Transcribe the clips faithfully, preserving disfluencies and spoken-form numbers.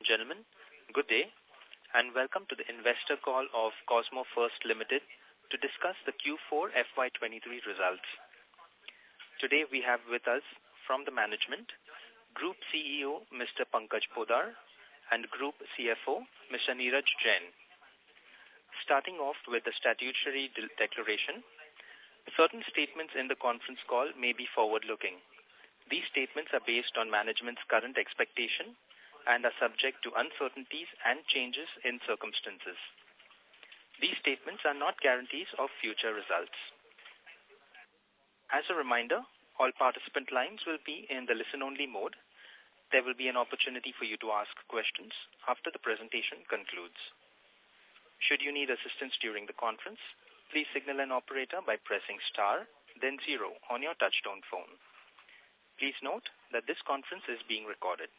gentlemen, good day and welcome to the investor call of Cosmo First Limited to discuss the Q four F Y twenty-three results. Today we have with us from the management, Group C E O Mister Pankaj Poddar and Group C F O Mister Neeraj Jain. Starting off with the statutory de- declaration, certain statements in the conference call may be forward-looking. These statements are based on management's current expectation and are subject to uncertainties and changes in circumstances. These statements are not guarantees of future results. As a reminder, all participant lines will be in the listen-only mode. There will be an opportunity for you to ask questions after the presentation concludes. Should you need assistance during the conference, please signal an operator by pressing star, then zero on your touchtone phone. Please note that this conference is being recorded.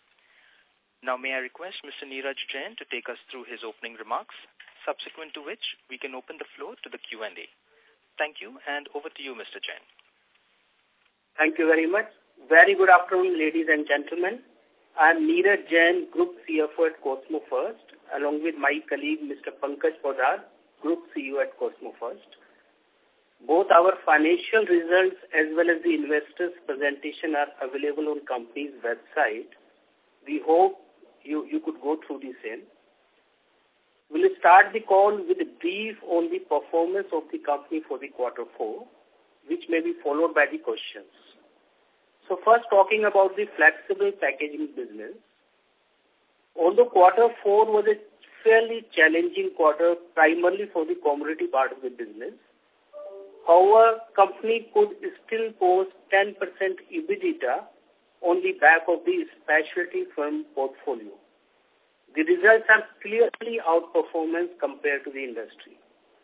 Now may I request Mister Neeraj Jain to take us through his opening remarks, subsequent to which we can open the floor to the Q and A. Thank you, and over to you, Mister Jain. Thank you very much. Very good afternoon, ladies and gentlemen. I am Neeraj Jain, Group C F O at Cosmo First, along with my colleague Mister Pankaj Poddar, Group C E O at Cosmo First. Both our financial results as well as the investors' presentation are available on company's website. We hope you, you could go through the same. We'll start the call with a brief on the performance of the company for the quarter four, which may be followed by the questions. So first talking about the flexible packaging business. Although quarter four was a fairly challenging quarter primarily for the commodity part of the business, however, company could still post ten percent EBITDA on the back of the specialty film portfolio. The results are clearly outperformance compared to the industry.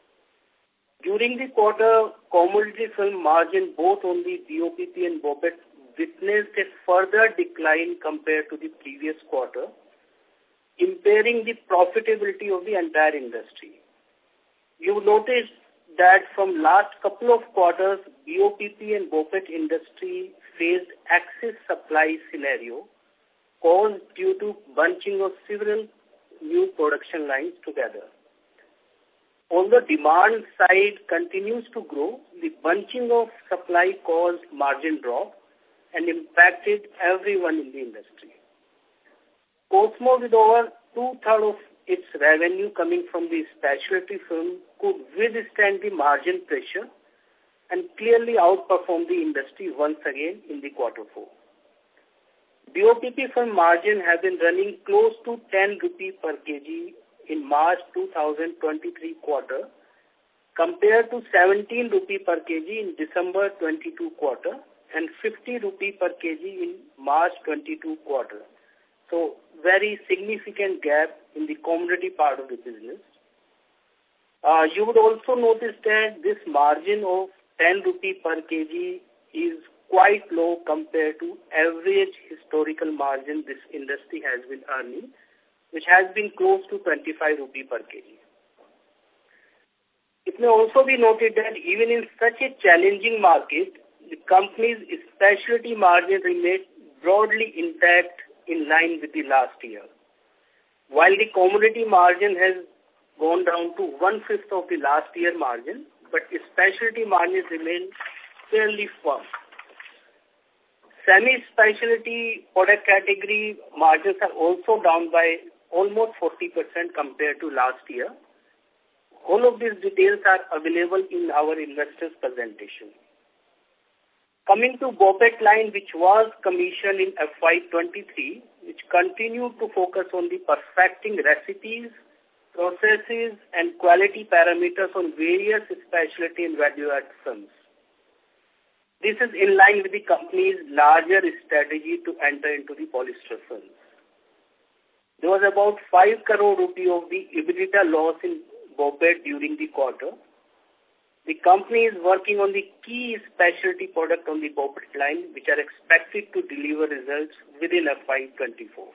During the quarter, commodity film margin both on the B O P P and BOPET witnessed a further decline compared to the previous quarter, impairing the profitability of the entire industry. You notice that from last couple of quarters, B O P P and BOPET industry faced excess supply scenario caused due to bunching of several new production lines together. Although demand side continues to grow, the bunching of supply caused margin drop and impacted everyone in the industry. Cosmo, with over two-thirds of its revenue coming from the specialty film, could withstand the margin pressure and clearly outperform the industry once again in the quarter four. B O P P film margin has been running close to ten rupees per kg in March two thousand twenty-three quarter compared to seventeen rupees per kg in December twenty-two quarter and fifty rupees per kg in March twenty-two quarter. So very significant gap in the commodity part of the business. Uh, you would also notice that this margin of ten rupees per kg is quite low compared to average historical margin this industry has been earning, which has been close to twenty-five rupees per kg. It may also be noted that even in such a challenging market, the company's specialty margin remained broadly intact in line with the last year. While the commodity margin has gone down to one-fifth of the last year margin, but specialty margins remain fairly firm. Semi-specialty product category margins are also down by almost forty percent compared to last year. All of these details are available in our investors' presentation. Coming to BOPET line, which was commissioned in F Y twenty-three, which continued to focus on the perfecting recipes, processes, and quality parameters on various specialty and value-add films. This is in line with the company's larger strategy to enter into the polyester films. There was about five crore rupee of the EBITDA loss in BOPET during the quarter. The company is working on the key specialty product on the BOPET line, which are expected to deliver results within F Y twenty-four.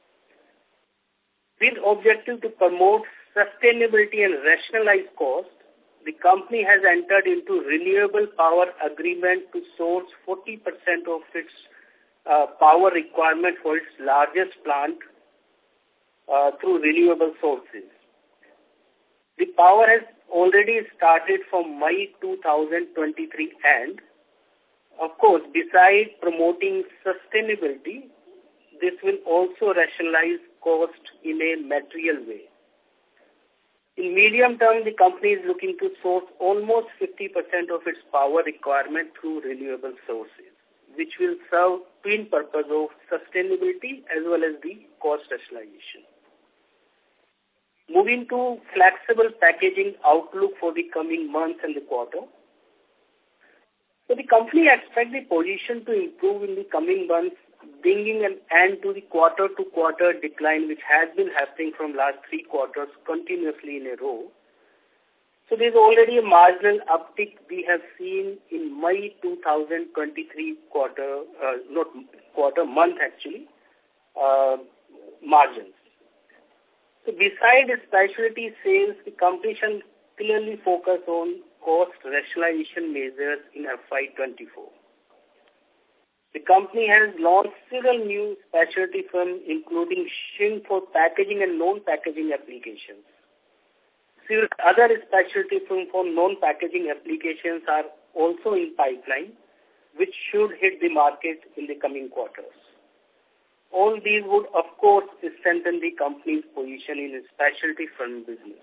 With objective to promote sustainability and rationalize cost, the company has entered into renewable power agreement to source forty percent of its uh, power requirement for its largest plant uh, through renewable sources. The power has already started from May two thousand twenty-three and, of course, besides promoting sustainability, this will also rationalize cost in a material way. In medium term, the company is looking to source almost fifty percent of its power requirement through renewable sources, which will serve twin purpose of sustainability as well as the cost rationalization. Moving to flexible packaging outlook for the coming months and the quarter. So the company expects the position to improve in the coming months, bringing an end to the quarter-to-quarter decline which has been happening from last three quarters continuously in a row. So there's already a marginal uptick we have seen in May two thousand twenty-three quarter, uh, not quarter, month actually, uh, margins. So besides specialty sales, the company shall clearly focus on cost rationalization measures in F Y twenty-four. The company has launched several new specialty films, including shrink for packaging and non-packaging applications. Several other specialty films for non-packaging applications are also in pipeline, which should hit the market in the coming quarters. All these would, of course, strengthen the company's position in the specialty film business.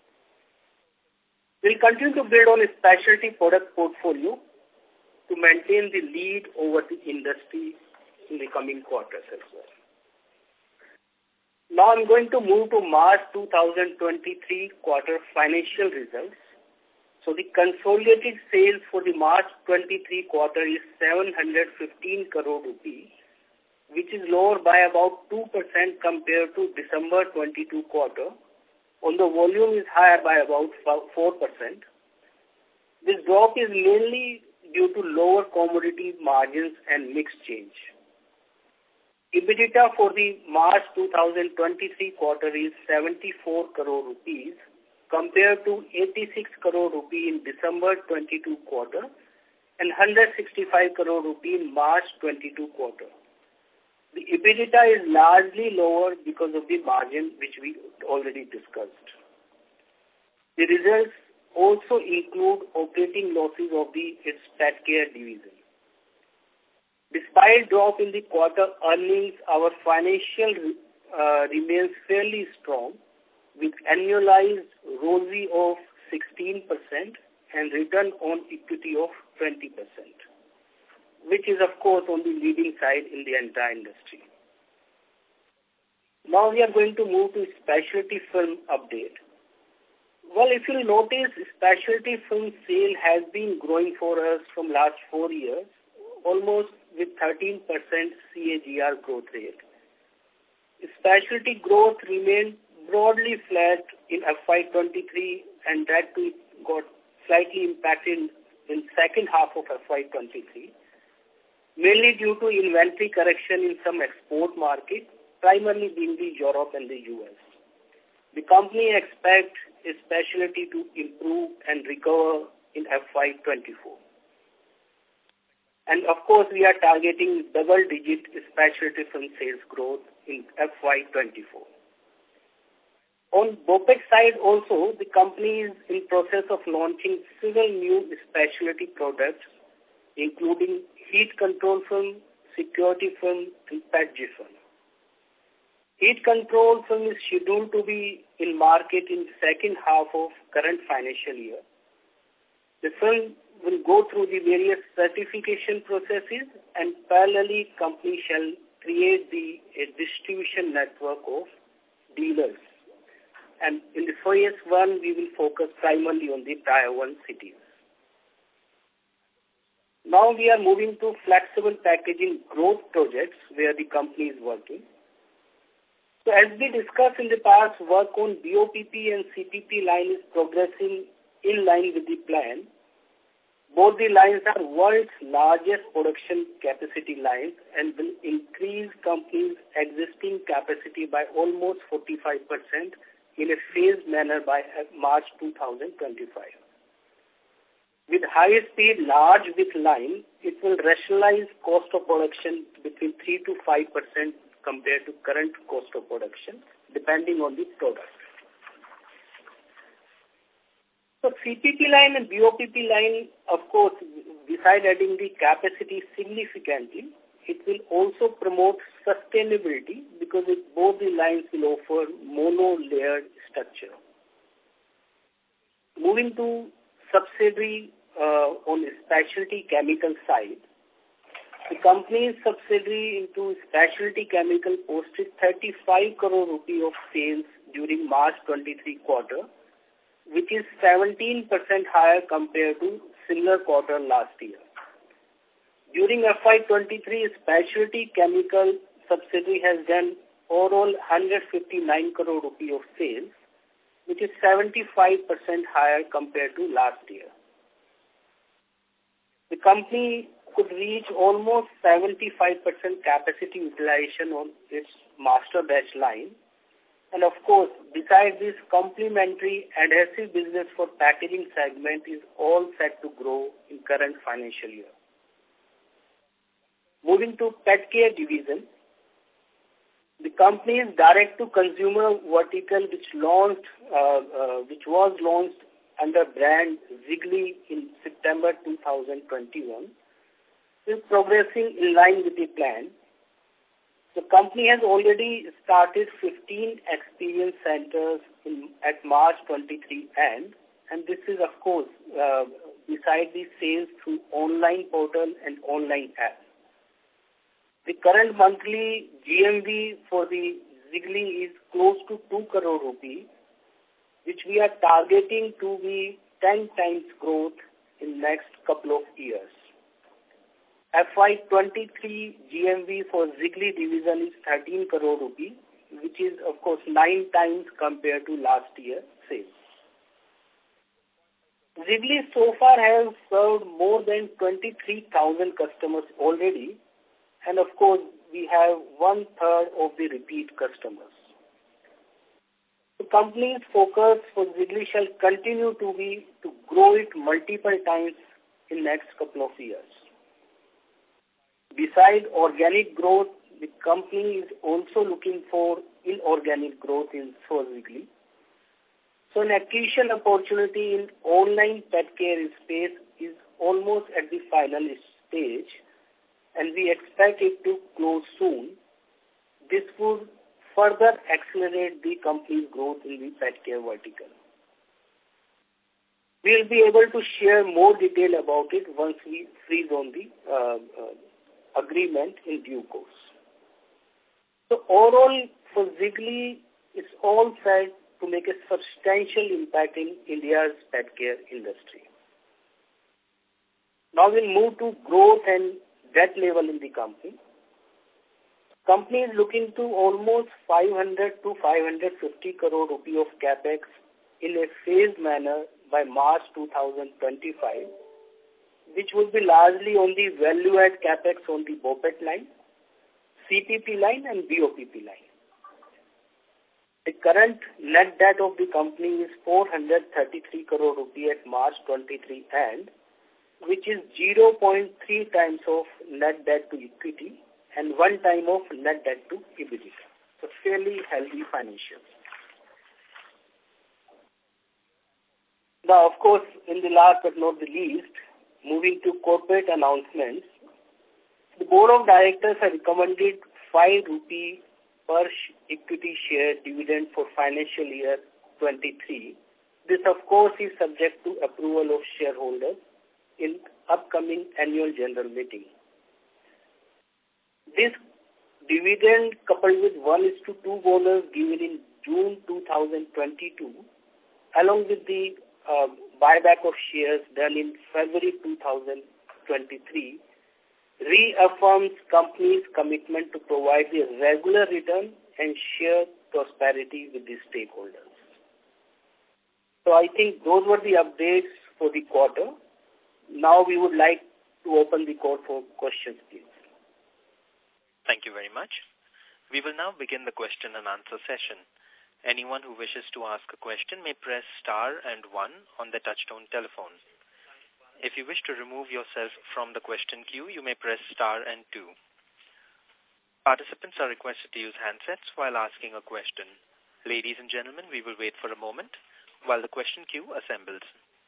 We'll continue to build on a specialty product portfolio to maintain the lead over the industry in the coming quarters as well. Now I'm going to move to March two thousand twenty-three quarter financial results. So the consolidated sales for the March twenty-three quarter is seven hundred fifteen crore rupees, which is lower by about two percent compared to December twenty-two quarter. On the volume is higher by about four percent. This drop is mainly due to lower commodity margins and mix change. EBITDA for the March two thousand twenty-three quarter is seventy-four crore rupees compared to eighty-six crore rupees in December twenty-two quarter and one hundred sixty-five crore rupees in March twenty-two quarter. The EBITDA is largely lower because of the margin which we already discussed. The results also include operating losses of the its pet care division. Despite drop in the quarter earnings, our financial uh, remains fairly strong with annualized R O C E of sixteen percent and return on equity of twenty percent, which is of course on the leading side in the entire industry. Now we are going to move to specialty film update. Well, if you notice, specialty film sale has been growing for us from last four years, almost with thirteen percent C A G R growth rate. Specialty growth remained broadly flat in F Y twenty-three and that too got slightly impacted in second half of F Y twenty-three, mainly due to inventory correction in some export markets, primarily being the Europe and the U S. The company expects specialty to improve and recover in F Y twenty-four. And of course, we are targeting double-digit specialty film sales growth in F Y twenty-four. On BOPEX side also, the company is in process of launching several new specialty products, including heat control film, security film, and P E T G film. Heat control film is scheduled to be in market in second half of current financial year. The film will go through the various certification processes and parallelly company shall create the a distribution network of dealers. And in the phase one, we will focus primarily on the tier one cities. Now we are moving to flexible packaging growth projects where the company is working. So as we discussed in the past, work on B O P P and C P P line is progressing in line with the plan. Both the lines are world's largest production capacity lines and will increase company's existing capacity by almost forty-five percent in a phased manner by March two thousand twenty-five. With high-speed large width line, it will rationalize cost of production between three to five percent compared to current cost of production, depending on the product. So C P P line and B O P P line, of course, besides adding the capacity significantly, it will also promote sustainability because it, both the lines will offer mono-layered structure. Moving to subsidiary uh, on the specialty chemical side, the company's subsidiary into specialty chemical posted thirty-five crore rupee of sales during March twenty-three quarter, which is seventeen percent higher compared to similar quarter last year. During F Y twenty-three, specialty chemical subsidiary has done overall one hundred fifty-nine crore rupee of sales, which is seventy-five percent higher compared to last year. The company could reach almost seventy-five percent capacity utilization on its master batch line. And of course, besides this, complementary adhesive business for packaging segment is all set to grow in current financial year. Moving to pet care division, the company's direct-to-consumer vertical, which launched, uh, uh, which was launched under brand Ziggly in September two thousand twenty-one, is progressing in line with the plan. The company has already started fifteen experience centers in, at March twenty-three end, and this is, of course, uh, beside the sales through online portal and online app. The current monthly G M V for the Ziggly is close to two crore rupees, which we are targeting to be ten times growth in next couple of years. F Y twenty-three G M V for Ziggly division is thirteen crore rupees, which is, of course, nine times compared to last year sales. Ziggly so far has served more than twenty-three thousand customers already, and of course, we have one third of the repeat customers. The company's focus for Ziggly shall continue to be to grow it multiple times in next couple of years. Besides organic growth, the company is also looking for inorganic growth in for Ziggly. So an acquisition opportunity in online pet care space is almost at the final stage, and we expect it to close soon. This would further accelerate the company's growth in the pet care vertical. We will be able to share more detail about it once we freeze on the uh, uh, agreement in due course. So overall, for Ziggly, it's all set to make a substantial impact in India's pet care industry. Now we'll move to growth and debt level in the company. Company is looking to almost five hundred to five hundred fifty crore rupee of capex in a phased manner by March two thousand twenty-five, which will be largely on the value-add capex on the BOPET line, C P P line and B O P P line. The current net debt of the company is four hundred thirty-three crore rupee at March twenty-three end, which is zero point three times of net debt to equity and one time of net debt to EBITDA. So fairly healthy financials. Now, of course, in the last but not the least, moving to corporate announcements, the Board of Directors has recommended five rupee per equity share dividend for financial year twenty-three. This, of course, is subject to approval of shareholders in upcoming annual general meeting. This dividend, coupled with one is to two bonus given in June two thousand twenty-two, along with the uh, buyback of shares done in February two thousand twenty-three, reaffirms company's commitment to provide the regular return and share prosperity with the stakeholders. So I think those were the updates for the quarter. Now we would like to open the call for questions, please. Thank you very much. We will now begin the question and answer session. Anyone who wishes to ask a question may press star and one on the touchtone telephone. If you wish to remove yourself from the question queue, you may press star and two. Participants are requested to use handsets while asking a question. Ladies and gentlemen, we will wait for a moment while the question queue assembles.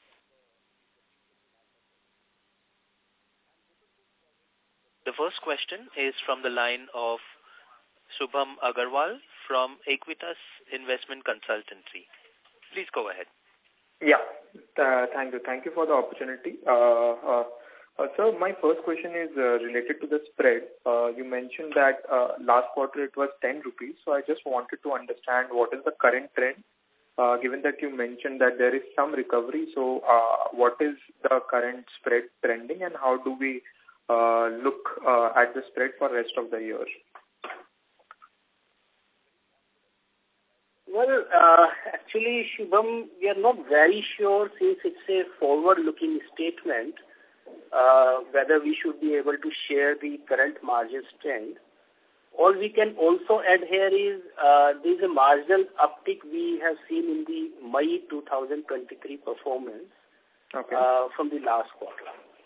The first question is from the line of Shubham Agarwal from Aequitas Investment Consultancy. Please go ahead. Yeah, uh, thank you. Thank you for the opportunity. Uh, uh, uh, sir, my first question is uh, related to the spread. Uh, you mentioned that uh, last quarter it was ten rupees. So I just wanted to understand what is the current trend, uh, given that you mentioned that there is some recovery. So uh, what is the current spread trending and how do we uh, look uh, at the spread for rest of the year? Well, uh, actually, Shubham, we are not very sure since it's a forward-looking statement uh, whether we should be able to share the current margin trend. All we can also add here is uh, there is a marginal uptick we have seen in the May two thousand twenty-three performance okay. uh, from the last quarter.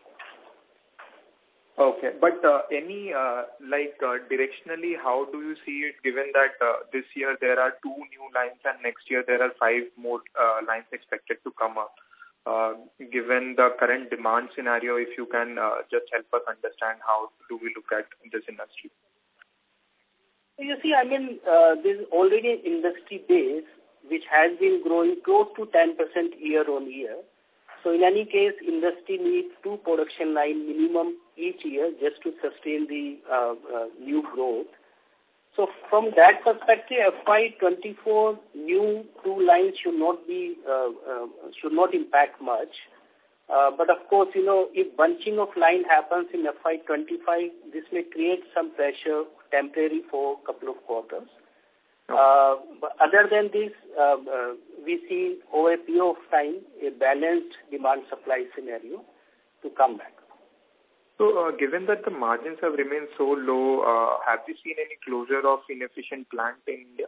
Okay, but uh, any, uh, like, uh, directionally, how do you see it, given that uh, this year there are two new lines and next year there are five more uh, lines expected to come up? Uh, given the current demand scenario, if you can uh, just help us understand how do we look at this industry? You see, I mean, uh, there's already an industry base which has been growing close to ten percent year on year. So in any case, industry needs two production line minimum each year just to sustain the uh, uh, new growth. So from that perspective, F Y twenty-four new two lines should not be uh, uh, should not impact much. Uh, but of course, you know, if bunching of line happens in F Y twenty-five, this may create some pressure temporary for a couple of quarters. Uh, but other than this, uh, uh, we see over a period of time a balanced demand-supply scenario to come back. So, uh, given that the margins have remained so low, uh, have you seen any closure of inefficient plant in India?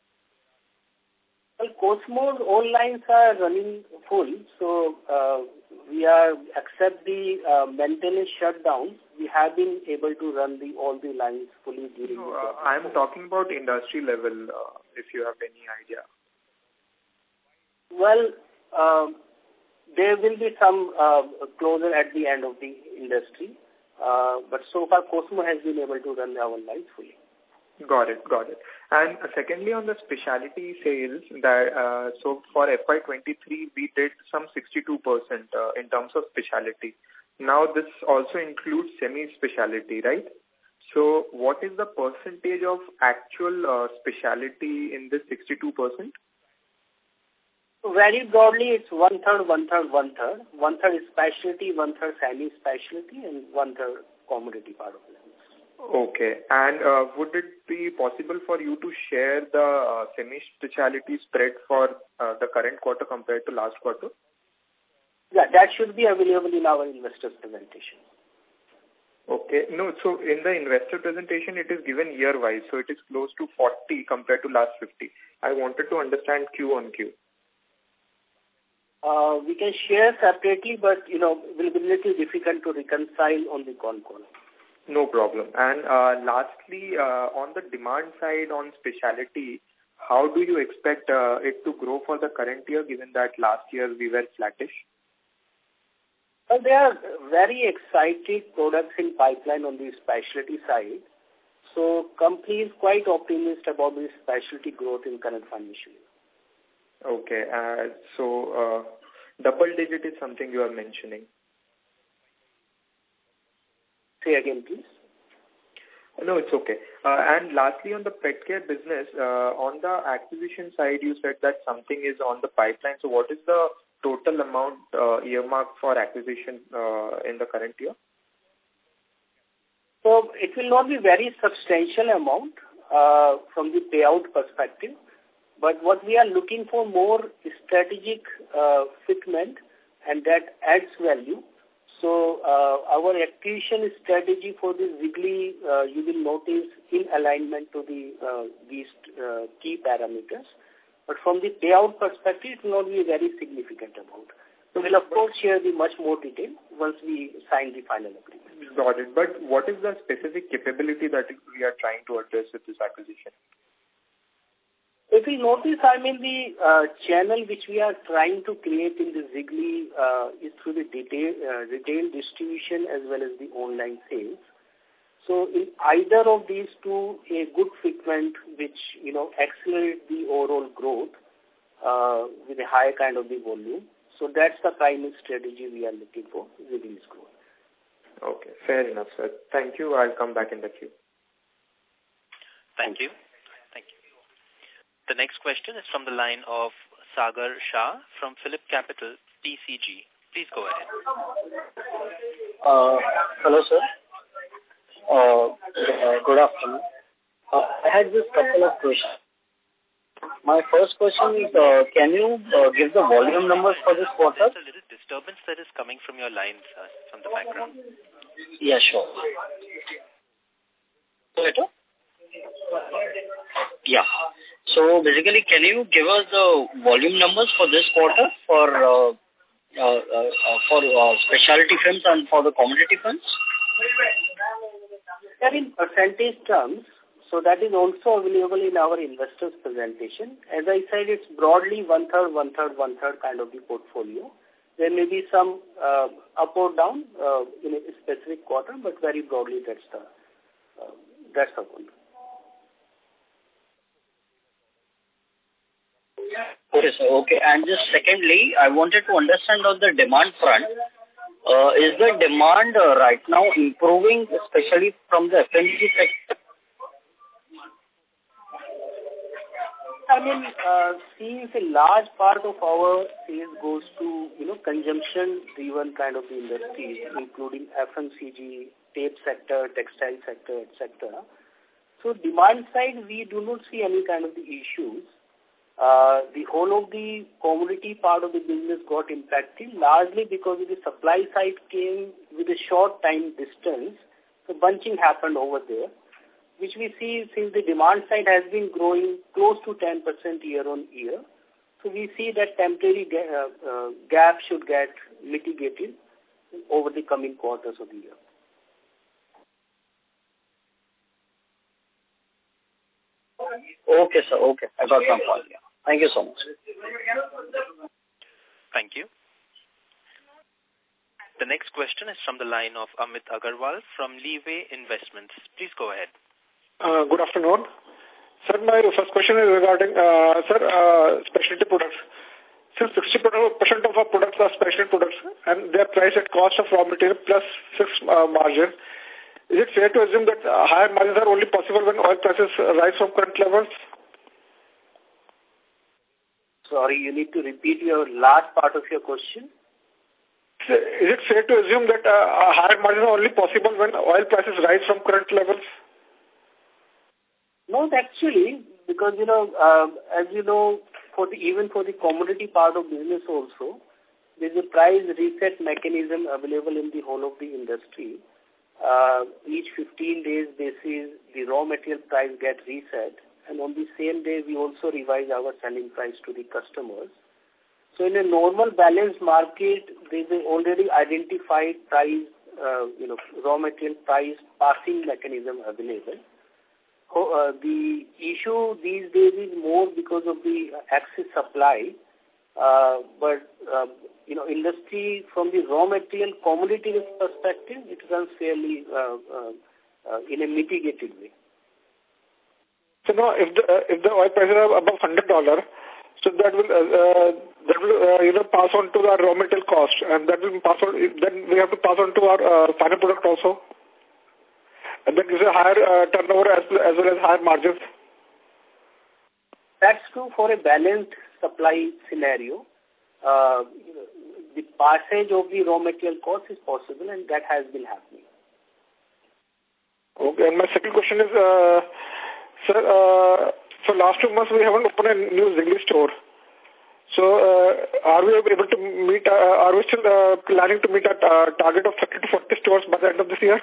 Well, Cosmo's all lines are running full, so uh, we are, except the uh, maintenance shutdowns, we have been able to run the all the lines fully during no, the uh, I'm talking about industry level, uh, if you have any idea. Well, uh, there will be some uh, closure at the end of the industry, uh, but so far Cosmo has been able to run our lines fully. Got it, got it. And uh, secondly, on the specialty sales, that uh, so for F Y twenty-three, we did some sixty-two percent uh, in terms of specialty. Now, this also includes semi-specialty, right? So, what is the percentage of actual uh, specialty in this sixty-two percent? So very broadly, it's one-third, one-third, one-third. One-third is specialty, one-third semi-specialty, and one-third commodity part of it. Okay. And uh, would it be possible for you to share the uh, semi-specialty spread for uh, the current quarter compared to last quarter? Yeah, that should be available in our investors' presentation. Okay. No, so in the investor presentation, it is given year-wise, so it is close to forty compared to last fifty. I wanted to understand Q on Q. Uh, we can share separately, but, you know, it will be a little difficult to reconcile on the con call. No problem. And uh, lastly, uh, on the demand side on specialty, how do you expect uh, it to grow for the current year, given that last year we were flattish? Well, there are very exciting products in pipeline on the specialty side. So, company is quite optimistic about the specialty growth in current financial year. Okay. Uh, so, uh, double digit is something you are mentioning. Say again, please. No, it's okay. Uh, and lastly, on the pet care business, uh, on the acquisition side, you said that something is on the pipeline. So what is the total amount uh, earmarked for acquisition uh, in the current year? So it will not be very substantial amount uh, from the payout perspective. But what we are looking for more strategic uh, fitment, and that adds value. So uh, our acquisition strategy for this Wrigley, uh, you will notice in alignment to the uh, these uh, key parameters. But from the payout perspective, it will not be a very significant amount. So we'll, of course, share the much more detail once we sign the final agreement. Got it. But what is the specific capability that we are trying to address with this acquisition? If you notice, I mean, the uh, channel which we are trying to create in the Zigli uh, is through the detail, uh, retail distribution as well as the online sales. So in either of these two, a good fitment which, you know, accelerate the overall growth uh, with a higher kind of the volume. So that's the primary strategy we are looking for, Zigli's growth. Okay, fair enough, sir. Thank you. I'll come back in the queue. Thank you. Thank you. The next question is from the line of Sagar Shah from Phillip Capital, P C G. Please go ahead. Uh, hello, sir. Uh, uh, good afternoon. Uh, I had just couple of questions. My first question is, uh, can you uh, give the volume numbers for this quarter? There's a little disturbance that is coming from your lines, uh, from the background. Yeah, sure. Better? Yeah. So basically, can you give us the volume numbers for this quarter for uh, uh, uh, for uh, specialty films and for the commodity films? That in percentage terms, so that is also available in our investors presentation. As I said, it's broadly one-third, one-third, one-third kind of the portfolio. There may be some uh, up or down uh, in a specific quarter, but very broadly that's the, uh, that's the one. Okay, sir. Okay. And just secondly, I wanted to understand on the demand front, uh, is the demand uh, right now improving, especially from the F M C G sector? I mean, uh, since a large part of our sales goes to, you know, consumption-driven kind of industries, including F M C G, tape sector, textile sector, et cetera. So demand side, we do not see any kind of the issues. Uh, the whole of the commodity part of the business got impacted largely because the supply side came with a short time distance. So bunching happened over there, which we see since the demand side has been growing close to ten percent year on year. So we see that temporary ga- uh, uh, gap should get mitigated over the coming quarters of the year. Okay, sir. Okay. I got some point. Yeah. Thank you so much. Thank you. The next question is from the line of Amit Agarwal from Leeway Investments. Please go ahead. Uh, good afternoon. Sir, my first question is regarding, uh, sir, uh, specialty products. Since sixty percent of our products are specialty products and they are priced at cost of raw material plus fixed uh, margin, is it fair to assume that uh, higher margins are only possible when oil prices rise from current levels? Sorry, you need to repeat your last part of your question. Is it fair to assume that uh, higher margins are only possible when oil prices rise from current levels? No, actually, because, you know, uh, as you know, for the, even for the commodity part of business also, there's a price reset mechanism available in the whole of the industry. Uh, each fifteen days basis, the raw material price gets reset. And on the same day, we also revise our selling price to the customers. So in a normal balanced market, there's an already identified price, uh, you know, raw material price passing mechanism available. So, uh, the issue these days is more because of the excess supply. Uh, but, uh, you know, industry from the raw material commodity perspective, it runs fairly uh, uh, uh, in a mitigated way. So now, if the uh, if the oil prices are above one hundred dollars, so that will uh, uh, that will uh, you know pass on to our raw material cost, and that will pass on. Then we have to pass on to our uh, final product also, and that gives a higher uh, turnover as as well as higher margins. That's true for a balanced supply scenario. Uh, the passage of the raw material cost is possible, and that has been happening. Okay, and my second question is. Uh, Sir, uh, for last two months we haven't opened a new Zigli store. So, uh, are we able to meet, uh, are we still uh, planning to meet a uh, target of thirty to forty stores by the end of this year?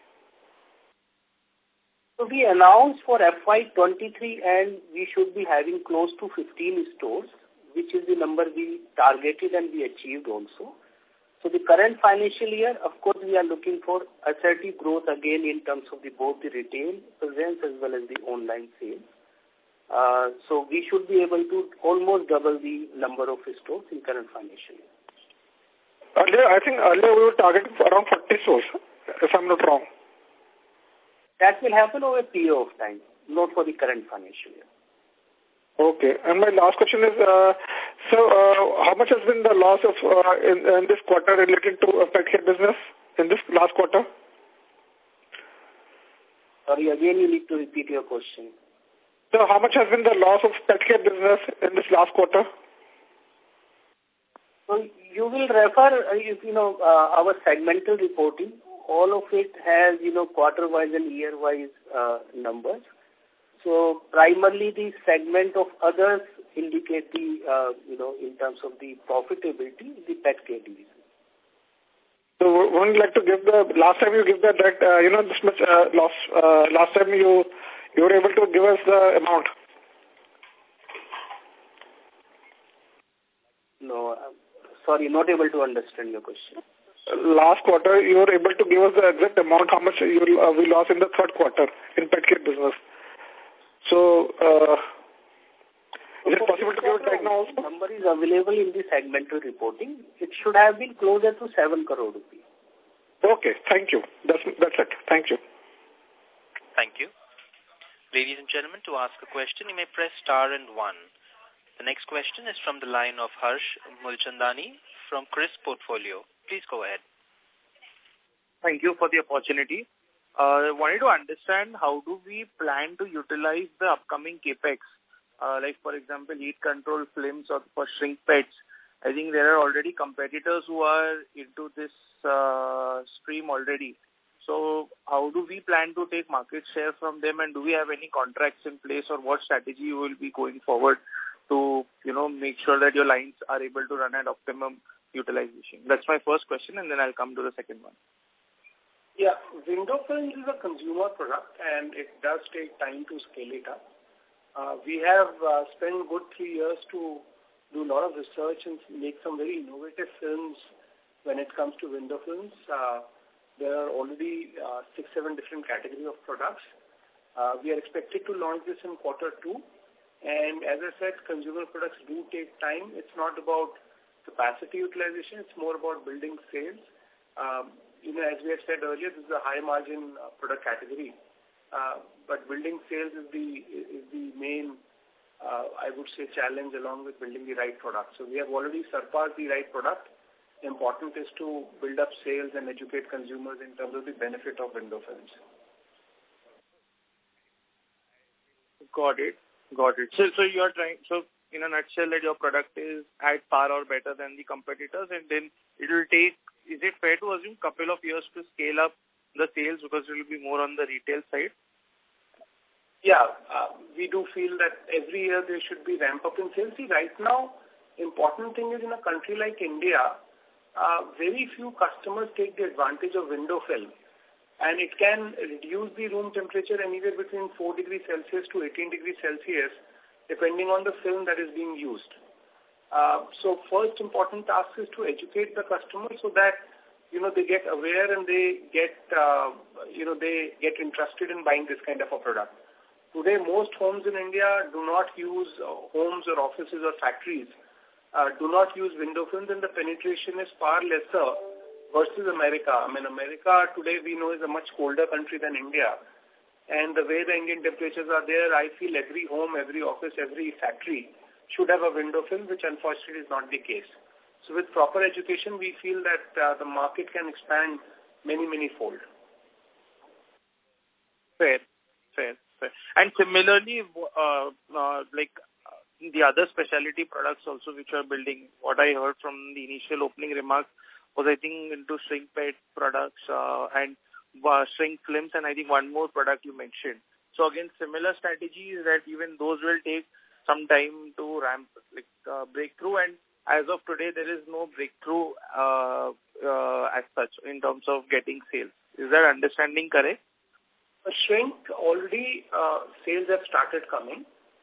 So, we announced for F Y twenty-three and we should be having close to fifteen stores, which is the number we targeted and we achieved also. So the current financial year, of course, we are looking for assertive growth again in terms of the, both the retail presence as well as the online sales. Uh, so we should be able to almost double the number of stores in current financial year. Earlier, I think earlier we were targeting for around forty stores, if I'm not wrong. That will happen over a period of time, not for the current financial year. Okay. And my last question is, uh, so uh, how much has been the loss of uh, in, in this quarter related to uh, pet care business in this last quarter? Sorry, again you need to repeat your question. So how much has been the loss of pet care business in this last quarter? So you will refer, you know, uh, our segmental reporting. All of it has, you know, quarter-wise and year-wise uh, numbers. So primarily the segment of others indicate the, uh, you know, in terms of the profitability, the pet care division. So wouldn't you like to give the, last time you gave that, that uh, you know, this much uh, loss, uh, last time you, you were able to give us the amount. No, I'm sorry, not able to understand your question. Last quarter, you were able to give us the exact amount how much you uh, we lost in the third quarter in pet care business. So, uh, is it possible to give it right now also? The number is available in the segmental reporting. It should have been closer to seven crore rupees. Okay, thank you. That's, that's it. Thank you. Thank you. Ladies and gentlemen, to ask a question, you may press star and one. The next question is from the line of Harsh Mulchandani from Chris Portfolio. Please go ahead. Thank you for the opportunity. I uh, wanted to understand how do we plan to utilize the upcoming capex, uh, like for example, heat control films or for shrink pets. I think there are already competitors who are into this uh, stream already. So how do we plan to take market share from them, and do we have any contracts in place, or what strategy you will be going forward to, you know, make sure that your lines are able to run at optimum utilization? That's my first question, and then I'll come to the second one. Yeah, window film is a consumer product and it does take time to scale it up. Uh, we have uh, spent good three years to do a lot of research and make some very innovative films when it comes to window films. Uh, there are already uh, six, seven different categories of products. Uh, we are expected to launch this in quarter two. And as I said, consumer products do take time. It's not about capacity utilization. It's more about building sales. Um, You know, as we have said earlier, this is a high-margin uh, product category, uh, but building sales is the is the main, uh, I would say, challenge along with building the right product. So we have already surpassed the right product. Important is to build up sales and educate consumers in terms of the benefit of window films. Got it. Got it. So, so you are trying. So, in a nutshell, that your product is at par or better than the competitors, and then it will take. Is it fair to assume a couple of years to scale up the sales because it will be more on the retail side? Yeah, uh, we do feel that every year there should be ramp up in sales. See, right now, important thing is in a country like India, uh, very few customers take the advantage of window film. And it can reduce the room temperature anywhere between four degrees Celsius to eighteen degrees Celsius, depending on the film that is being used. Uh, so first important task is to educate the customer so that, you know, they get aware and they get, uh, you know, they get interested in buying this kind of a product. Today, most homes in India do not use uh, homes or offices or factories, uh, do not use window films, and the penetration is far lesser versus America. I mean, America today we know is a much colder country than India. And the way the Indian temperatures are there, I feel every home, every office, every factory should have a window film, which unfortunately is not the case. So with proper education, we feel that uh, the market can expand many, many fold. Fair, fair, fair. And similarly, uh, uh, like uh, the other specialty products also which are building, what I heard from the initial opening remarks was I think into shrink pet products uh, and uh, shrink films, and I think one more product you mentioned. So again, similar strategies that even those will take some time to ramp, like uh, breakthrough, and as of today, there is no breakthrough uh, uh, as such in terms of getting sales. Is that understanding correct? A shrink already uh, sales have started coming,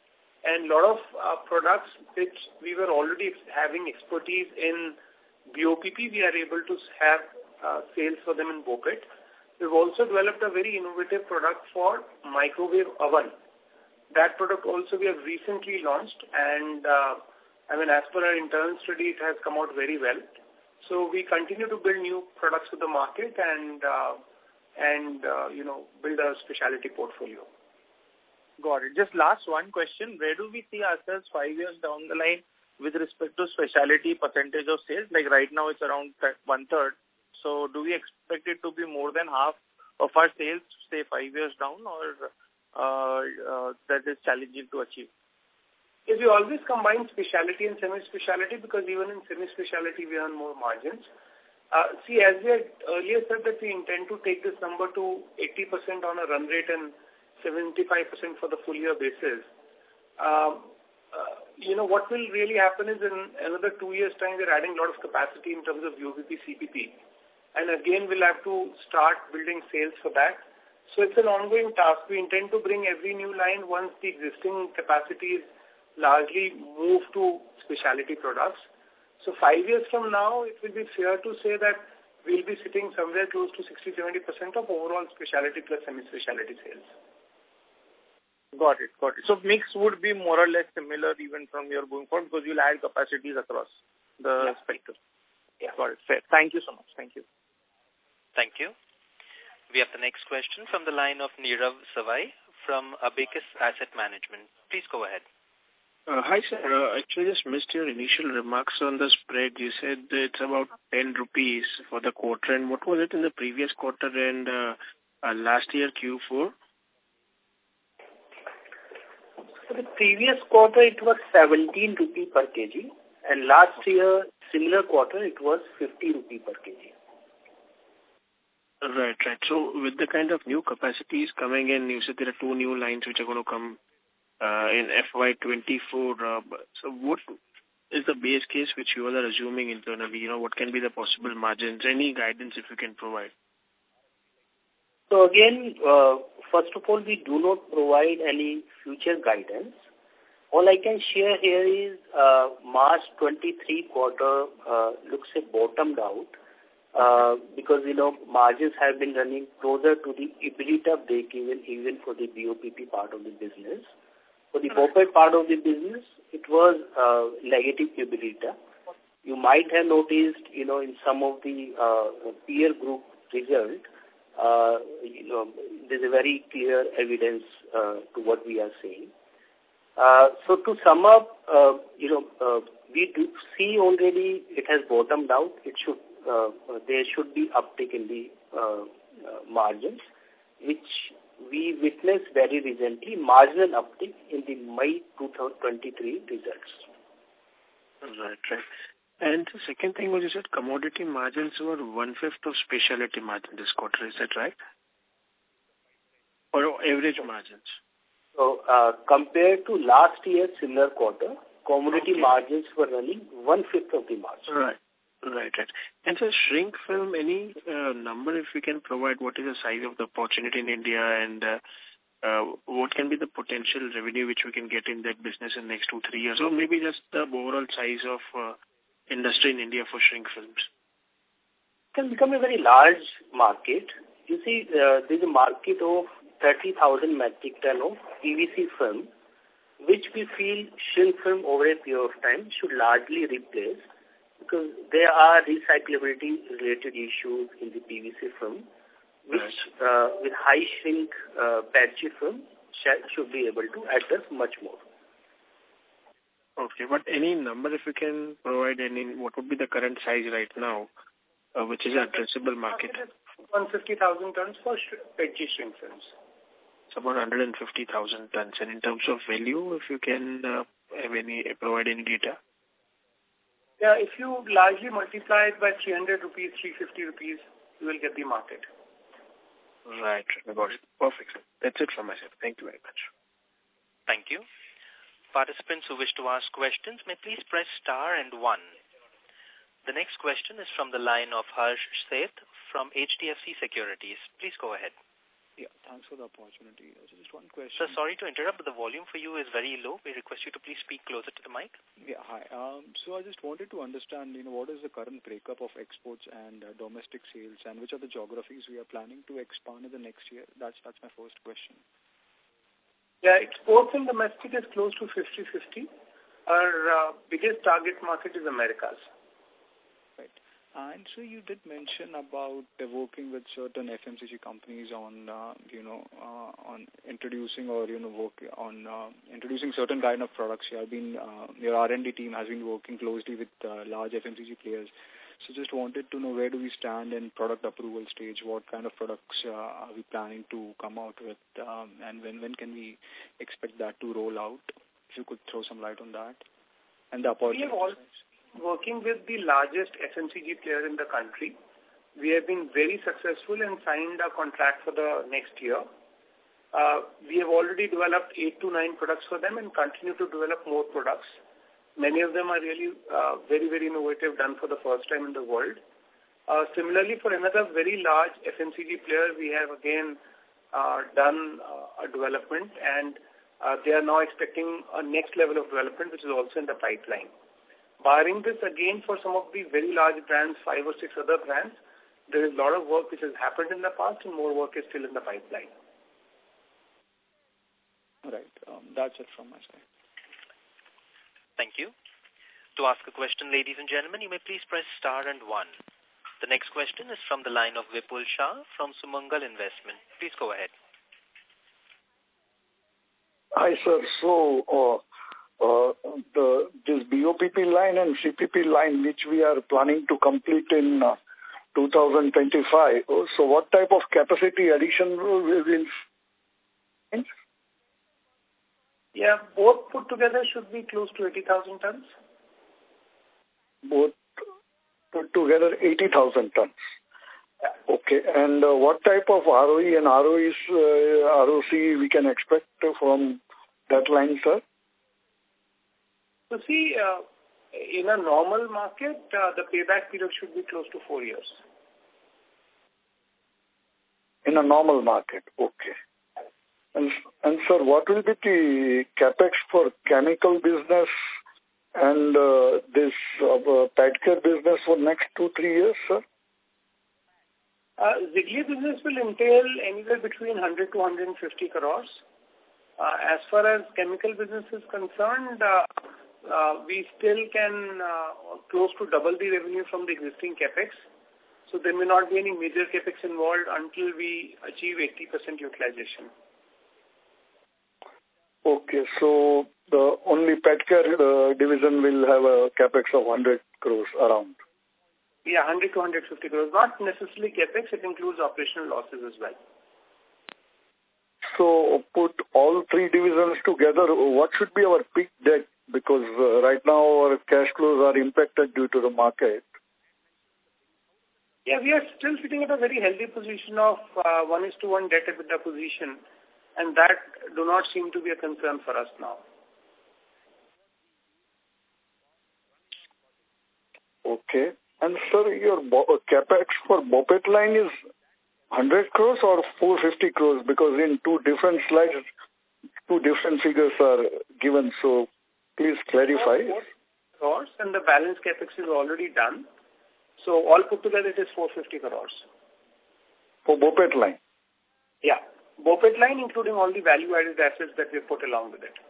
And a lot of uh, products which we were already having expertise in B O P P, we are able to have uh, sales for them in BOPET. We've also developed a very innovative product for microwave oven. That product also we have recently launched, and uh, I mean, as per our internal study, it has come out very well. So we continue to build new products for the market and, uh, and uh, you know, build a specialty portfolio. Got it. Just last one question. Where do we see ourselves five years down the line with respect to specialty percentage of sales? Like right now it's around one-third. So do we expect it to be more than half of our sales, say, five years down, or uh, uh, that is challenging to achieve? Yes, we always combine specialty and semi-specialty because even in semi-specialty we earn more margins. Uh, see, as we had earlier said that we intend to take this number to eighty percent on a run rate and seventy-five percent for the full year basis. Um, uh, you know, what will really happen is in another two years' time, we're adding a lot of capacity in terms of B O P P, C P P. And again, we'll have to start building sales for that. So it's an ongoing task. We intend to bring every new line once the existing capacity is largely moved to specialty products. So five years from now, it will be fair to say that we'll be sitting somewhere close to sixty to seventy percent of overall specialty plus semi-specialty sales. Got it, got it. So mix would be more or less similar even from your going forward because you'll add capacities across the yeah. spectrum. Yeah. Got it. Fair. Thank you so much. Thank you. Thank you. We have the next question from the line of Nirav Savai from Abacus Asset Management. Please go ahead. Uh, hi, sir. Uh, actually, just missed your initial remarks on the spread. You said it's about ten rupees for the quarter. And what was it in the previous quarter and uh, uh, last year, Q four? For the previous quarter, it was seventeen rupees per kg. And last year, similar quarter, it was fifty rupees per kg. Right, right. So with the kind of new capacities coming in, you said there are two new lines which are going to come uh, in F Y twenty-four. Uh, so what is the base case which you all are assuming internally? You know, what can be the possible margins? Any guidance if you can provide? So again, uh, first of all, we do not provide any future guidance. All I can share here is uh, March twenty-three quarter uh, looks a bottomed out. Uh, because, you know, margins have been running closer to the EBITDA break-even even for the B O P P part of the business. For the BOPET part of the business, it was uh, negative EBITDA. You might have noticed, you know, in some of the uh, peer group result, uh, you know, there's a very clear evidence uh, to what we are saying. Uh, so to sum up, uh, you know, uh, we do see already it has bottomed out. It should Uh, there should be uptick in the uh, uh, margins, which we witnessed very recently, marginal uptick in the May twenty twenty-three results. Right, right. And the second thing was you said commodity margins were one-fifth of specialty margin this quarter. Is that right? Or average margins? So uh, compared to last year's similar quarter, commodity okay. margins were running one-fifth of the margin. Right. Right, right. And so shrink film, any uh, number if we can provide, what is the size of the opportunity in India and uh, uh, what can be the potential revenue which we can get in that business in the next two, three years, or maybe just the overall size of uh, industry in India for shrink films? It can become a very large market. You see, uh, there's a market of thirty thousand metric ton of P V C film, which we feel shrink film over a period of time should largely replace, because there are recyclability related issues in the P V C film, which uh, with high shrink uh, patchy film sh- should be able to address much more. Okay, but any number if you can provide, any, what would be the current size right now, uh, which is an addressable market? one hundred fifty thousand tons for sh- patchy shrink films. It's about one hundred fifty thousand tons. And in terms of value, if you can uh, have any, provide any data? Yeah, if you largely multiply it by three hundred rupees, three hundred fifty rupees, you will get the market. Right, got it. Perfect. That's it from myself. Thank you very much. Thank you. Participants who wish to ask questions may please press star and one. The next question is from the line of Harsh Seth from H D F C Securities. Please go ahead. Yeah, thanks for the opportunity. Just one question. Sir, sorry to interrupt, but the volume for you is very low. We request you to please speak closer to the mic. Yeah, hi. Um, so I just wanted to understand, you know, what is the current breakup of exports and uh, domestic sales, and which are the geographies we are planning to expand in the next year? That's that's my first question. Yeah, exports and domestic is close to fifty fifty. Our uh, biggest target market is Americas. Right. And so you did mention about uh, working with certain F M C G companies on, uh, you know, uh, on introducing or, you know, work on uh, introducing certain kind of products. You have been, uh, your R and D team has been working closely with uh, large F M C G players. So just wanted to know, where do we stand in product approval stage? What kind of products uh, are we planning to come out with? Um, and when, when can we expect that to roll out? If you could throw some light on that. And the opportunities. We are all working with the largest F M C G player in the country. We have been very successful and signed a contract for the next year. Uh, we have already developed eight to nine products for them and continue to develop more products. Many of them are really uh, very, very innovative, done for the first time in the world. Uh, similarly, for another very large F M C G player, we have again uh, done uh, a development, and uh, they are now expecting a next level of development, which is also in the pipeline. Barring this, again, for some of the very large brands, five or six other brands, there is a lot of work which has happened in the past, and more work is still in the pipeline. All right. Um, that's it from my side. Thank you. To ask a question, ladies and gentlemen, you may please press star and one. The next question is from the line of Vipul Shah from Sumangal Investment. Please go ahead. Hi, sir. So, uh, uh, the this B O P P line and C P P line, which we are planning to complete in uh, two thousand twenty-five, so what type of capacity addition will we? Yeah, both put together should be close to eighty thousand tons. Both put together eighty thousand tons. Yeah. Okay, and uh, what type of R O E and R O Es, uh, R O C we can expect from that line, sir? So see, uh, in a normal market, uh, the payback period should be close to four years. In a normal market, okay. And, and sir, what will be the capex for chemical business and uh, this uh, pet care business for next two, three years, sir? Uh, Ziggly business will entail anywhere between one hundred to one hundred fifty crores. Uh, as far as chemical business is concerned, uh, uh, we still can uh, close to double the revenue from the existing capex. So there may not be any major capex involved until we achieve eighty percent utilization. Okay, so the only pet care uh, division will have a capex of one hundred crores around. Yeah, one hundred to one hundred fifty crores. Not necessarily capex, it includes operational losses as well. So put all three divisions together, what should be our peak debt? Because uh, right now our cash flows are impacted due to the market. Yeah, we are still sitting at a very healthy position of uh, one is to one debt EBITDA position, and that do not seem to be a concern for us now. Okay. And sir, your bo- capex for BOPET line is one hundred crores or four hundred fifty crores? Because in two different slides, two different figures are given. So please clarify. four crores, and the balance capex is already done. So all put together it is four hundred fifty crores. For BOPET line? Yeah. BOPET line, including all the value-added assets that we put along with it.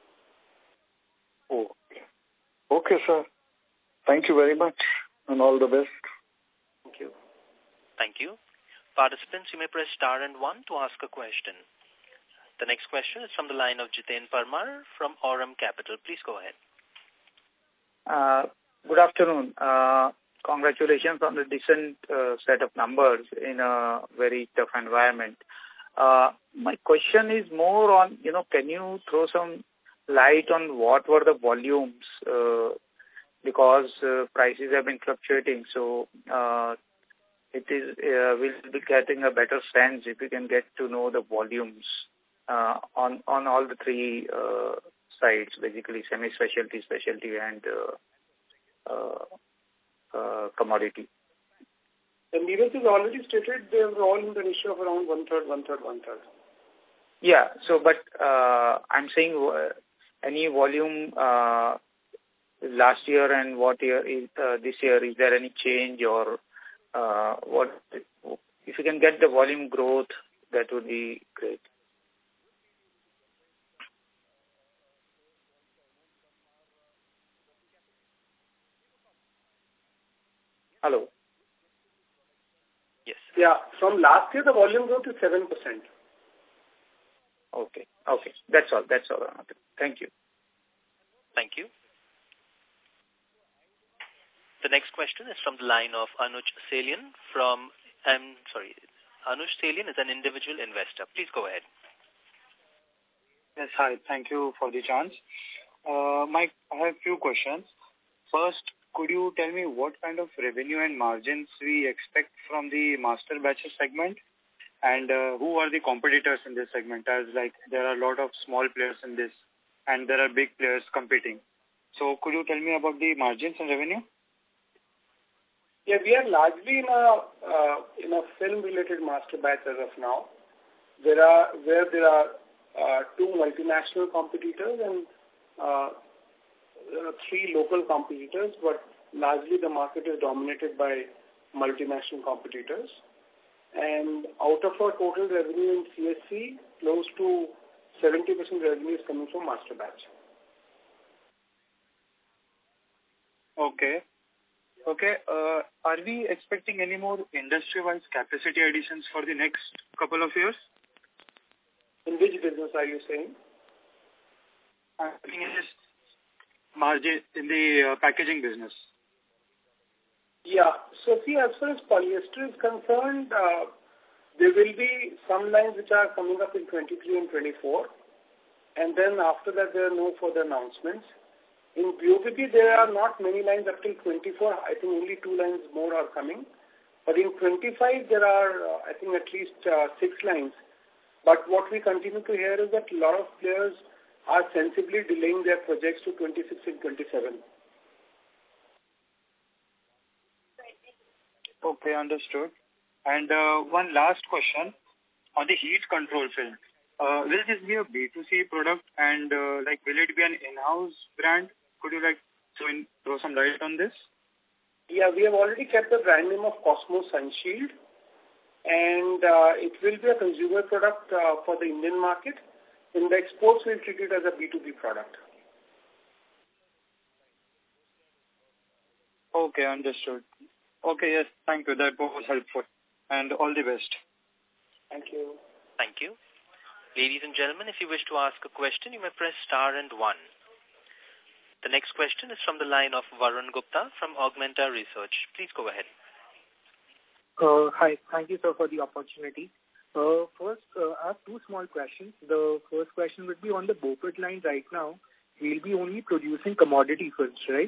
Okay. Okay, sir. Thank you very much, and all the best. Thank you. Thank you. Participants, you may press star and one to ask a question. The next question is from the line of Jiten Parmar from Aurum Capital. Please go ahead. Uh, good afternoon. Uh, congratulations on the decent uh, set of numbers in a very tough environment. Uh, my question is more on, you know, can you throw some light on what were the volumes, uh, because uh, prices have been fluctuating. So uh, it is uh, we'll be getting a better sense if we can get to know the volumes uh, on on all the three uh, sides, basically semi-specialty, specialty, and uh, uh, uh, commodity. And Neeraj has already stated they were all in the ratio of around one-third, one-third, one-third. Yeah, so but uh, I'm saying uh, any volume uh, last year and what year is uh, this year, is there any change or uh, what? If you can get the volume growth, that would be great. Hello. Yes. Yeah, from last year the volume growth is seven percent. Okay. Okay. That's all. That's all. Thank you. Thank you. The next question is from the line of Anuj Salian from, I'm sorry, Anuj Salian is an individual investor. Please go ahead. Yes, hi. Thank you for the chance. Uh, Mike, I have a few questions. First, could you tell me what kind of revenue and margins we expect from the master batches segment? And uh, who are the competitors in this segment? As like there are a lot of small players in this and there are big players competing. So could you tell me about the margins and revenue? Yeah, we are largely in a uh, in a film-related master batch as of now. There are where there are uh, two multinational competitors and uh, there are three local competitors, but largely the market is dominated by multinational competitors. And out of our total revenue in C S C, close to seventy percent revenue is coming from master batch. Okay. Okay. Uh, are we expecting any more industry-wise capacity additions for the next couple of years? In which business are you saying? I think it is margin in the uh, packaging business. Yeah. So see, as far as polyester is concerned, uh, there will be some lines which are coming up in twenty-three and twenty-four. And then after that, there are no further announcements. In B O P P, there are not many lines up till twenty-four. I think only two lines more are coming. But in twenty-five, there are, uh, I think, at least uh, six lines. But what we continue to hear is that a lot of players are sensibly delaying their projects to twenty-six and twenty-seven. Okay, understood. And uh, one last question on the heat control film. Uh, will this be a B two C product and uh, like will it be an in-house brand? Could you like throw, in, throw some light on this? Yeah, we have already kept the brand name of Cosmo Sunshield, and uh, it will be a consumer product uh, for the Indian market. In the exports, we'll treat it as a B two B product. Okay, understood. Okay, yes, thank you. That was helpful. And all the best. Thank you. Thank you. Ladies and gentlemen, if you wish to ask a question, you may press star and one. The next question is from the line of Varun Gupta from Augmenta Research. Please go ahead. Uh, hi, thank you, sir, for the opportunity. Uh, first, uh, I have two small questions. The first question would be on the BOPET line right now. We'll be only producing commodity films, right?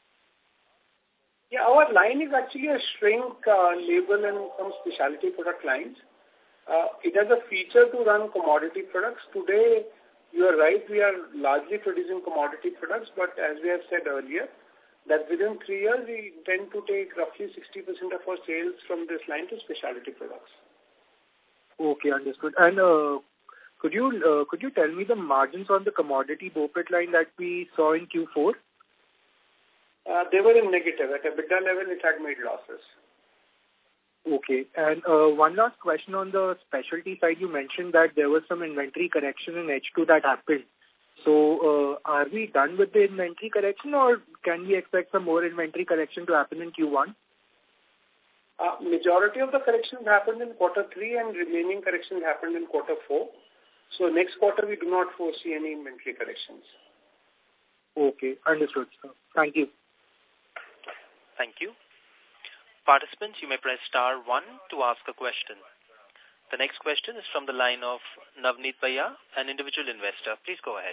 Yeah, our line is actually a shrink uh, label and some specialty product lines. Uh, it has a feature to run commodity products. Today, you are right, we are largely producing commodity products, but as we have said earlier, that within three years, we intend to take roughly sixty percent of our sales from this line to specialty products. Okay, understood. And uh, could you uh, could you tell me the margins on the commodity BOPET line that we saw in Q four? Uh, they were in negative. At EBITDA level, it had made losses. Okay. And uh, one last question on the specialty side. You mentioned that there was some inventory correction in H two that happened. So uh, are we done with the inventory correction, or can we expect some more inventory correction to happen in Q one? Uh, majority of the corrections happened in quarter three and remaining corrections happened in quarter four. So next quarter, we do not foresee any inventory corrections. Okay. Understood, sir. Thank you. Thank you. Participants, you may press star one to ask a question. The next question is from the line of Navneet Bhaiya, an individual investor. Please go ahead.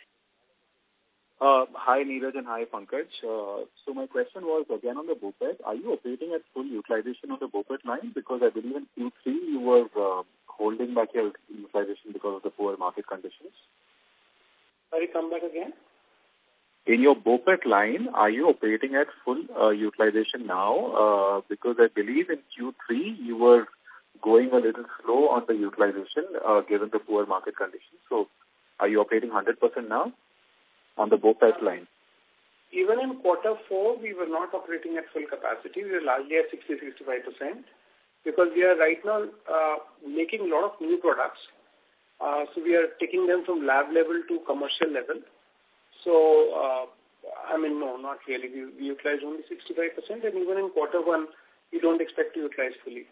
Uh, hi, Neeraj, and hi, Pankaj. Uh, so my question was again on the BOPET. Are you operating at full utilization of the BOPET line? Because I believe in Q three you were uh, holding back your utilization because of the poor market conditions. Sorry, come back again. in your BOPET line, are you operating at full uh, utilization now? Uh, because I believe in Q three you were going a little slow on the utilization uh, given the poor market conditions. So are you operating one hundred percent now on the BOPET line? Even in quarter four, we were not operating at full capacity. We were largely at sixty to sixty-five percent because we are right now uh, making a lot of new products. Uh, so we are taking them from lab level to commercial level. So, uh, I mean, no, not really. We, we utilize only sixty-five percent, and even in quarter one, we don't expect to utilize fully.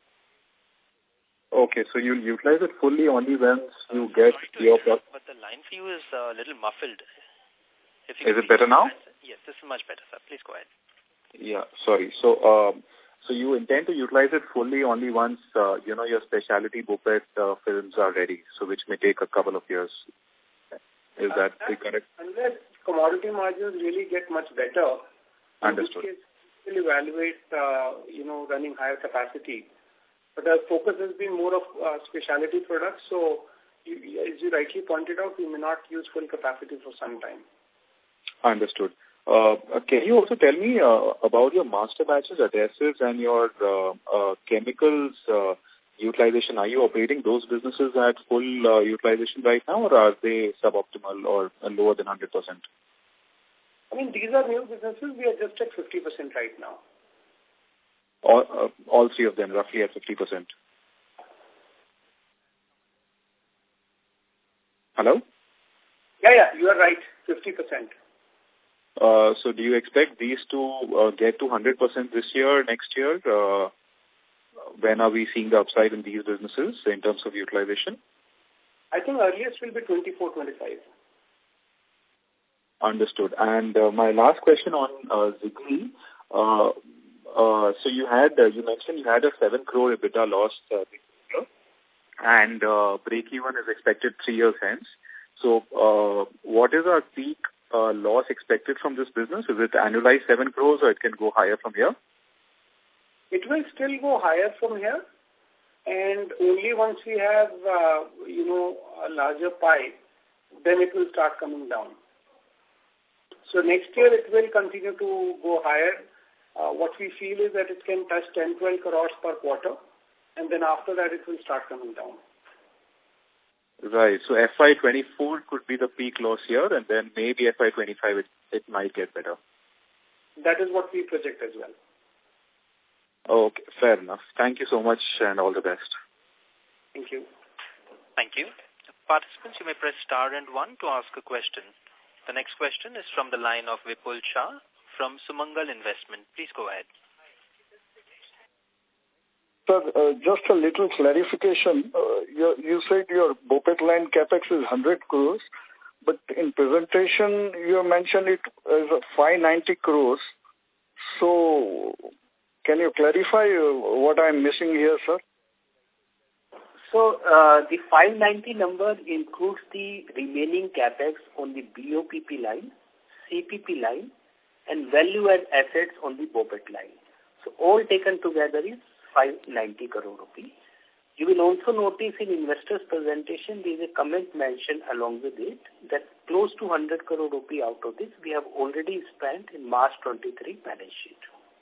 Okay, so you'll utilize it fully only once you uh, get your... Interrupt, but the line for you is a little muffled. If you is it better now? Yes, this is much better, sir. Please go ahead. Yeah, sorry. So, um, so you intend to utilize it fully only once, uh, you know, your specialty BOPET uh, films are ready, so which may take a couple of years. Is that uh, the correct? Unless commodity margins really get much better, Understood. in which case we'll evaluate, uh, you know, running higher capacity. But our focus has been more of uh, specialty products, so you, as you rightly pointed out, we may not use full capacity for some time. Understood. Uh, can you also tell me uh, about your master batches, adhesives, and your uh, uh, chemicals uh, utilization? Are you operating those businesses at full uh, utilization right now, or are they suboptimal or uh, lower than one hundred percent? I mean, these are new businesses. We are just at fifty percent right now. All, uh, all three of them roughly at fifty percent. Hello? Yeah, yeah, you are right, fifty percent. Uh, so do you expect these to uh, get to one hundred percent this year, next year? Uh, when are we seeing the upside in these businesses in terms of utilization? I think earliest will be twenty-four, twenty-five. Understood. And uh, my last question on uh, Zygli. Uh, uh, so you had, uh, you mentioned you had a seven crore EBITDA loss uh, this year, and uh, break-even is expected three years hence. So uh, what is our peak uh, loss expected from this business? Is it annualized seven crores or it can go higher from here? It will still go higher from here, and only once we have, uh, you know, a larger pie, then it will start coming down. So next year it will continue to go higher. Uh, what we feel is that it can touch ten, twelve crores per quarter, and then after that it will start coming down. Right. So F Y twenty-four could be the peak loss year, and then maybe F Y twenty-five it, it might get better. That is what we project as well. Okay, fair enough. Thank you so much and all the best. Thank you. Thank you. Participants, you may press star and one to ask a question. The next question is from the line of Vipul Shah from Sumangal Investment. Please go ahead. Sir, uh, just a little clarification. Uh, you, you said your BOPET line capex is one hundred crores, but in presentation you mentioned it as five hundred ninety crores. So, can you clarify uh, what I'm missing here, sir? So, uh, the five hundred ninety number includes the remaining capex on the B O P P line, C P P line, and value-add assets on the BOPET line. So, all taken together is five hundred ninety crore rupees. You will also notice in investors' presentation there is a comment mentioned along with it that close to one hundred crore rupees out of this we have already spent in March twenty-three balance sheet.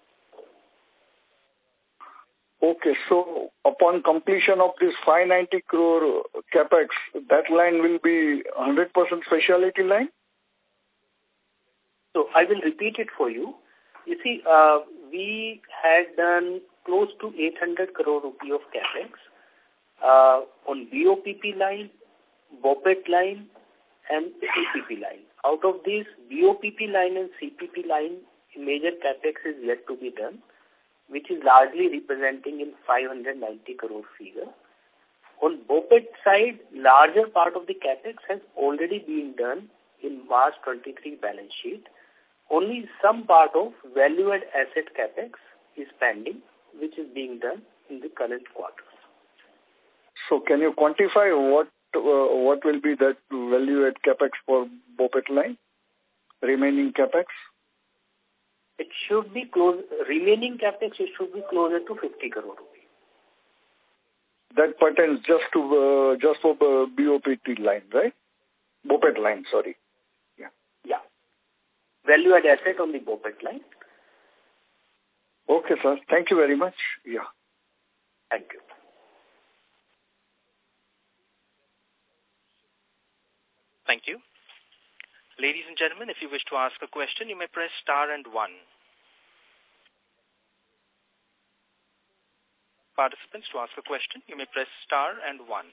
Okay, so upon completion of this five hundred ninety crore capex, that line will be one hundred percent specialty line? So I will repeat it for you. You see, uh, we had done close to eight hundred crore rupee of capex uh, on B O P P line, BOPET line, and C P P line. Out of this, B O P P line and C P P line, major capex is yet to be done, which is largely representing in five hundred ninety crore figure. On BOPET side, larger part of the capex has already been done in March twenty-three balance sheet. Only some part of value-add asset capex is pending, which is being done in the current quarter. So can you quantify what uh, what will be that value-add capex for BOPET line, remaining capex? It should be close, remaining capex, it should be closer to fifty crore rupees. That pertains just to, uh, just for the B O P T line, right? BOPET line, sorry. Yeah. Yeah. value-add asset on the BOPET line. Okay, sir. Thank you very much. Yeah. Thank you. Thank you. Ladies and gentlemen, if you wish to ask a question, you may press star and one. Participants, to ask a question, you may press star and one.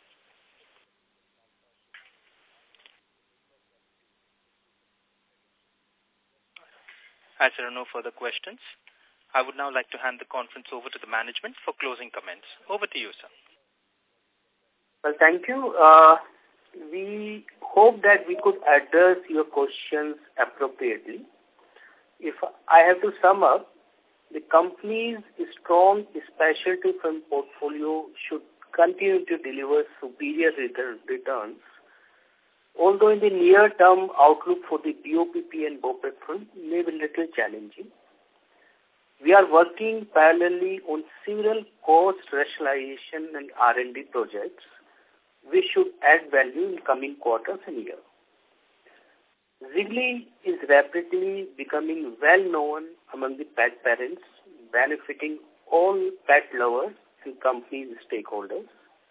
As there are no further questions, I would now like to hand the conference over to the management for closing comments. Over to you, sir. Well, thank you. Uh, we hope that we could address your questions appropriately. If I have to sum up, the company's strong specialty film portfolio should continue to deliver superior returns, although in the near-term outlook for the B O P P and BOPET film may be a little challenging. We are working parallelly on several cost rationalization and R and D projects which should add value in coming quarters and years. Wrigley is rapidly becoming well-known among the pet parents, benefiting all pet lovers and company stakeholders.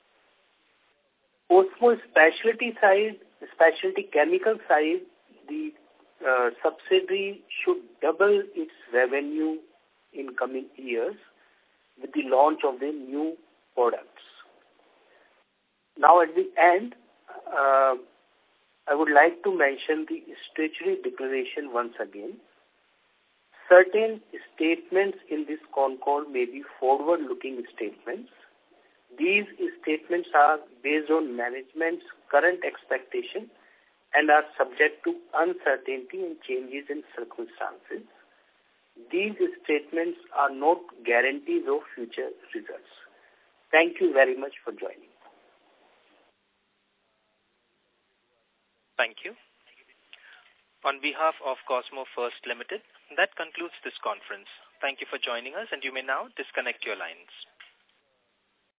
Cosmo specialty side, specialty chemical side, the uh, subsidiary should double its revenue in coming years with the launch of the new products. Now at the end, uh, I would like to mention the statutory declaration once again. Certain statements in this con call may be forward-looking statements. These statements are based on management's current expectation and are subject to uncertainty and changes in circumstances. These statements are not guarantees of future results. Thank you very much for joining. Thank you. On behalf of Cosmo First Limited, that concludes this conference. Thank you for joining us, and you may now disconnect your lines.